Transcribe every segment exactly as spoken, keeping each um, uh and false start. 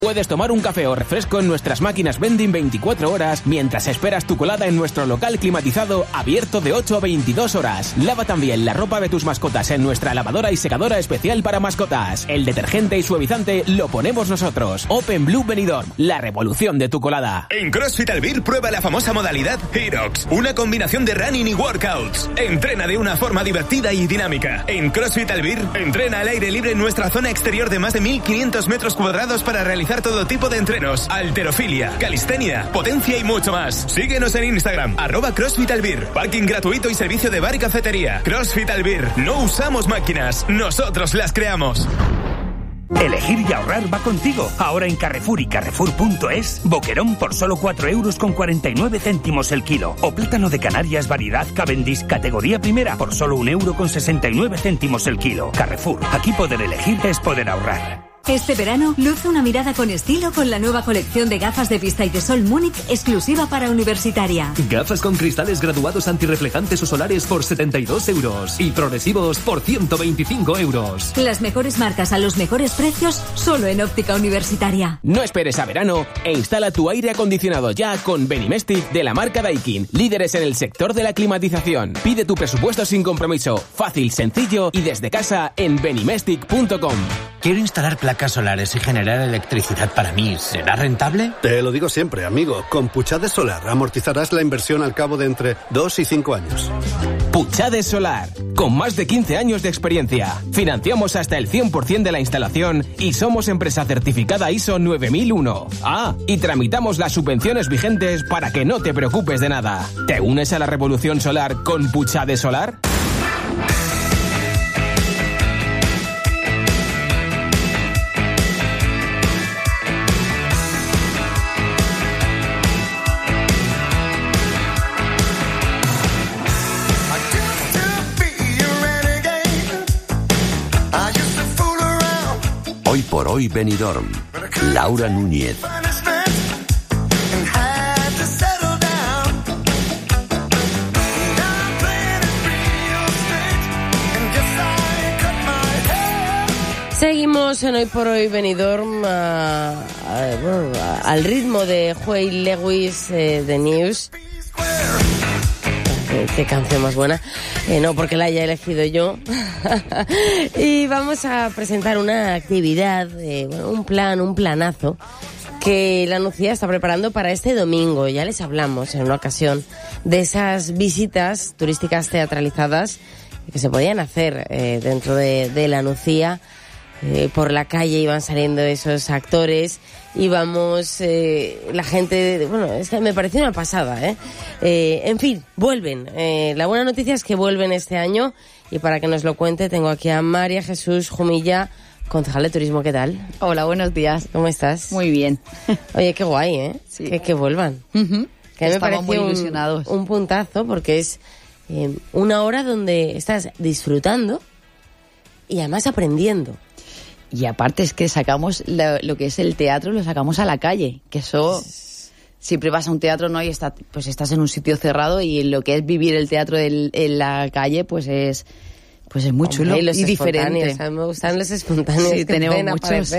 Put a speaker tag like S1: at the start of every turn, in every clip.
S1: Puedes tomar un café o refresco en nuestras máquinas vending veinticuatro horas mientras esperas tu colada en nuestro local climatizado abierto de ocho a veintidós horas. Lava también la ropa de tus mascotas en nuestra lavadora y secadora especial para mascotas. El detergente y suavizante lo ponemos nosotros. Open Blue Benidorm, la revolución de tu colada.
S2: En CrossFit Albir prueba la famosa modalidad HEROX, una combinación de running y workouts. Entrena de una forma divertida y dinámica. En CrossFit Albir, entrena al aire libre en nuestra zona exterior de más de mil quinientos metros cuadrados para realizar todo tipo de entrenos, halterofilia, calistenia, potencia y mucho más. Síguenos en Instagram, arroba CrossFit Albir. Parking gratuito y servicio de bar y cafetería. CrossFit Albir. No usamos máquinas, nosotros las creamos.
S3: Elegir y ahorrar va contigo. Ahora en Carrefour y Carrefour punto es, boquerón por solo cuatro euros con cuarenta y nueve céntimos el kilo. O plátano de Canarias variedad Cavendish categoría primera por solo un euro con sesenta y nueve céntimos el kilo. Carrefour, aquí poder elegir es poder ahorrar.
S4: Este verano, luce una mirada con estilo con la nueva colección de gafas de vista y de sol Múnich exclusiva para universitaria.
S5: Gafas con cristales graduados antirreflejantes o solares por setenta y dos euros y progresivos por ciento veinticinco euros.
S4: Las mejores marcas a los mejores precios solo en Óptica Universitaria.
S1: No esperes a verano e instala tu aire acondicionado ya con Benimestic de la marca Daikin, líderes en el sector de la climatización. Pide tu presupuesto sin compromiso, fácil, sencillo y desde casa en benimestic punto com.
S6: Quiero instalar placas solares y generar electricidad para mí. ¿Será rentable?
S7: Te lo digo siempre, amigo. Con Puchades Solar amortizarás la inversión al cabo de entre dos y cinco años.
S1: Puchades Solar, con más de quince años de experiencia. Financiamos hasta el cien por ciento de la instalación y somos empresa certificada I S O nueve mil uno. Ah, y tramitamos las subvenciones vigentes para que no te preocupes de nada. ¿Te unes a la revolución solar con Puchades Solar?
S8: Hoy por hoy Benidorm. Laura Núñez.
S9: Seguimos en Hoy por Hoy Benidorm a, a, bueno, a, al ritmo de Huey Lewis eh, de News. Qué, qué canción más buena. Eh, no porque la haya elegido yo. Y vamos a presentar una actividad, eh, bueno, un plan, un planazo que la Nucía está preparando para este domingo. Ya les hablamos en una ocasión de esas visitas turísticas teatralizadas que se podían hacer eh, dentro de, de la Nucía. Eh, por la calle iban saliendo esos actores, íbamos, eh, la gente, bueno, es que me pareció una pasada, ¿eh? eh en fin, vuelven. Eh, la buena noticia es que vuelven este año y para que nos lo cuente tengo aquí a María Jesús Jumilla, concejal de turismo. ¿Qué tal?
S10: Hola, buenos días.
S9: ¿Cómo estás?
S10: Muy bien.
S9: Oye, qué guay, ¿eh?
S10: Sí.
S9: Que, que vuelvan.
S10: Uh-huh.
S9: Que a mí me
S10: Estamos muy
S9: parece
S10: ilusionados.
S9: Un, un puntazo porque es eh, una hora donde estás disfrutando y además aprendiendo.
S10: Y aparte es que sacamos lo, lo que es el teatro, lo sacamos a la calle, que eso siempre vas a un teatro, ¿no? Y está, pues estás en un sitio cerrado y lo que es vivir el teatro en, en la calle, pues es pues es muy
S9: Hombre,
S10: chulo
S9: y, los
S10: y diferente.
S9: O sea, me gustan los espontáneos.
S10: Sí,
S9: que
S10: tenemos
S9: pueden
S10: muchos.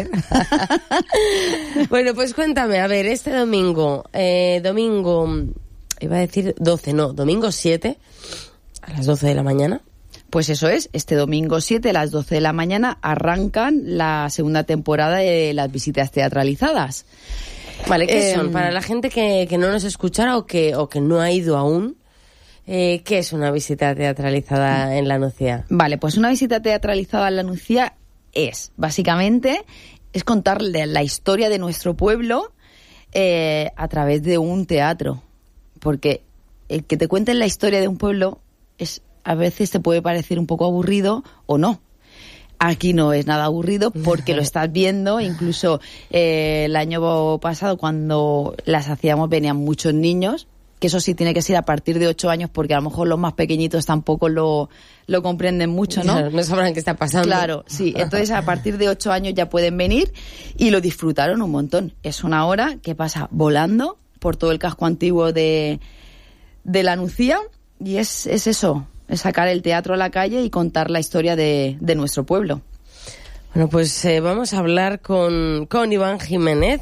S9: Bueno, pues cuéntame, a ver, este domingo, eh, domingo, iba a decir doce, no, domingo siete, a las doce de la mañana.
S10: Pues eso es, este domingo siete a las doce de la mañana arrancan la segunda temporada de las visitas teatralizadas.
S9: Vale, ¿qué
S10: eh,
S9: son? Para la gente que, que no nos escuchara o que, o que no ha ido aún, eh, ¿qué es una visita teatralizada en la Nucía?
S10: Vale, pues una visita teatralizada en la Nucía es, básicamente, es contarle la historia de nuestro pueblo eh, a través de un teatro. Porque el que te cuenten la historia de un pueblo es... a veces te puede parecer un poco aburrido o no. Aquí no es nada aburrido porque lo estás viendo. Incluso eh, el año pasado cuando las hacíamos venían muchos niños, que eso sí tiene que ser a partir de ocho años porque a lo mejor los más pequeñitos tampoco lo, lo comprenden mucho, ¿no?
S9: No sabrán qué está pasando.
S10: Claro, sí. Entonces a partir de ocho años ya pueden venir y lo disfrutaron un montón. Es una hora que pasa volando por todo el casco antiguo de, de la Nucía y es, es eso. Es sacar el teatro a la calle y contar la historia de, de nuestro pueblo.
S9: Bueno, pues eh, vamos a hablar con, con Iván Jiménez.